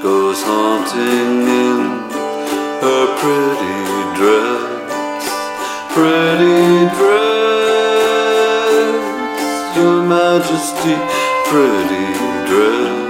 goes haunting in her pretty dress, pretty dress, Your Majesty, pretty dress.